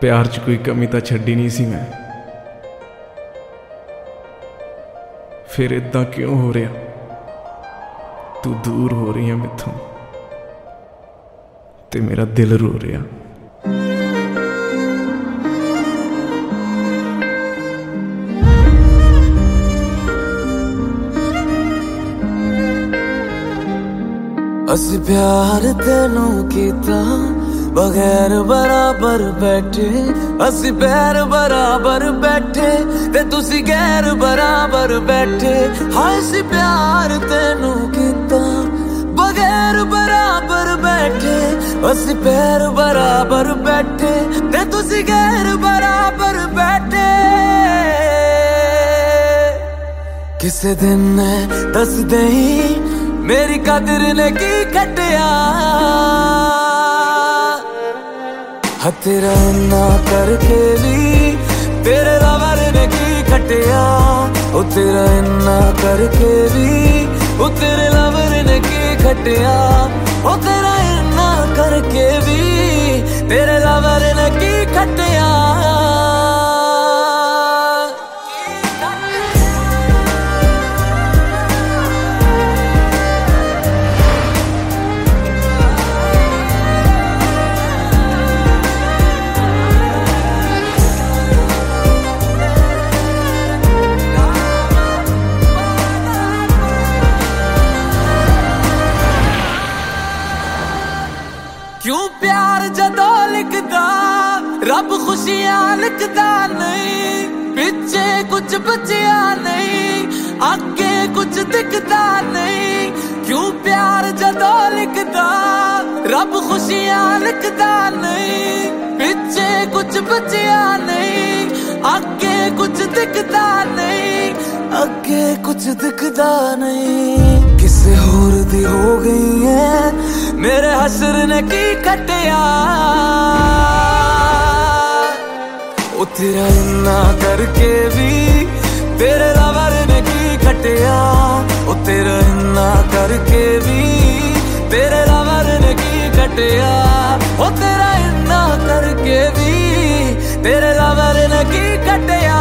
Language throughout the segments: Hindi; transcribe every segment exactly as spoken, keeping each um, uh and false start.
प्यार च कोई कमी तो छड्डी नहीं सी मैं, फिर इदां क्यों हो रहा? तू दूर हो रही है मैथों ते मेरा दिल रो रहा। असी प्यार तेनू कीता बगैर बराबर बैठे, असी पैर बराबर बैठे ते तुसी गैर बराबर बैठे। हाय असी प्यार तेनू कीता बगैर बराबर बैठे, असी पैर बराबर बैठे ते तुसी गैर बराबर बैठे। किसे दिन ने दस दई मेरी कदर ने की खटिया, हाँ तेरा इन्ना करके भी तेरे लवर ने की खटिया। ओ तेरा इन्ना करके भी ओ तेरे लवर ने की खटिया। ओ तेरा इन्ना करके भी तेरे लवर ने की खटिया। क्यों प्यार जदों लिखदा रब खुशियां लिखदा नहीं, पिछे कुछ बचिया नहीं, आगे कुछ दिखदा नहीं। क्यों प्यार जदों लिखदा रब खुशियां लिखदा नहीं, पिछे कुछ बचिया नहीं, आगे कुछ दिखदा नहीं, आगे कुछ दिखदा नहीं। किसे होर दी हो गई है मेरे हसर ने की खटिया। ओ तेरा इन्ना करके भी तेरे लवर ने की खटिया। ओ तेरा इन्ना करके भी तेरे लवर ने की खटिया। ओ तेरा इन्ना करके भी तेरे लवर ने की खटिया।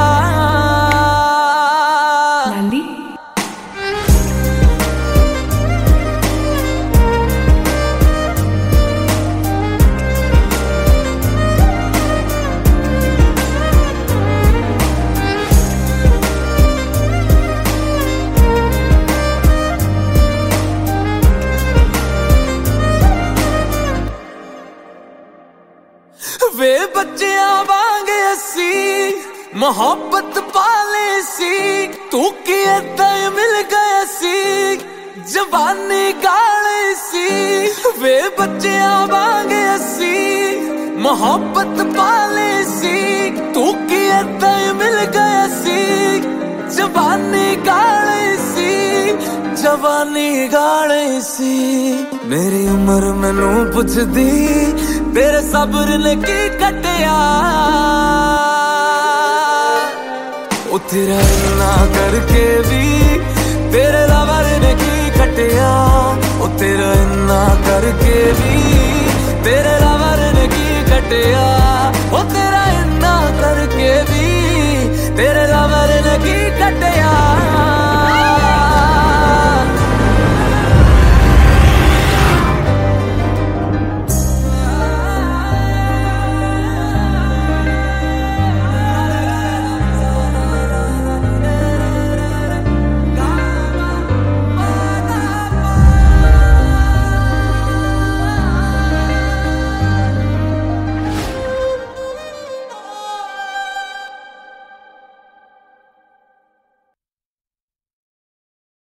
वे बच्चियां वांगे असी मोहब्बत पाले सी, तू की इदां मिल गए सी जवानी गाले सी। वे बच्चियां वांगे असी मोहब्बत पाले सी, तू की इदां मिल गए सी जवानी गाले सी, जवानी गाले सी। मेरी उम्र मैनू पुछदी तेरे सब्र ने की खटिया। ओ तेरा इन्ना करके भी तेरे लवर ने की खटिया। ओ तेरा इन्ना करके भी तेरे लवर ने की खटिया। ओ तेरा इन्ना करके भी तेरे लवर ने की खटिया।